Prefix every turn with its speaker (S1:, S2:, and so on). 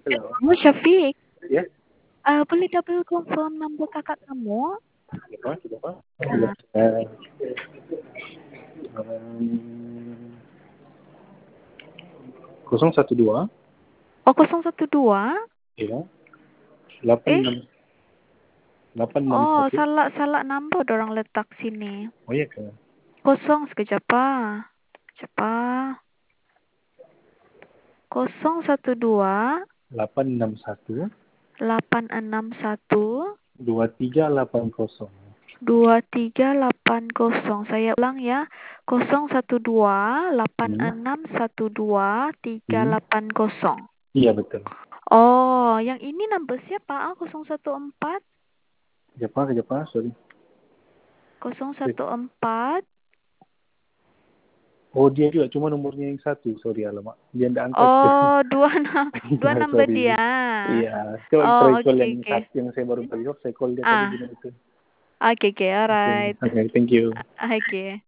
S1: Hello.
S2: Kamu Syafiq,
S1: Ya.
S2: boleh double confirm nombor kakak kamu?
S1: Siapa?
S2: Ah.
S1: Um, 012.
S2: Oh, 012?
S1: Ya. 86
S2: Oh,
S1: 861.
S2: salah nombor dorang letak sini.
S1: Oh ya ke?
S2: Kosong sekejap ah. Sekejap ah. 012
S1: 861
S2: 861
S1: 2380.
S2: 2380. Saya ulang ya. 012 8612 380.
S1: Iya betul.
S2: Oh, yang ini nombor siapa? 014
S1: Siapa? Sorry.
S2: 014.
S1: Oh dia juga cuma nomornya yang satu. Sorry alamak. Dia tidak angkat.
S2: Oh, dua
S1: Ya,
S2: nombor
S1: sorry.
S2: dia.
S1: Iya. Coba try
S2: Oh,
S1: call
S2: okay,
S1: yang
S2: okay.
S1: satu yang saya baru beli. Saya call dia tadi
S2: Ah,
S1: gimana itu.
S2: okay, okay,
S1: Oke.
S2: alright.
S1: Oke, thank you.
S2: Okay.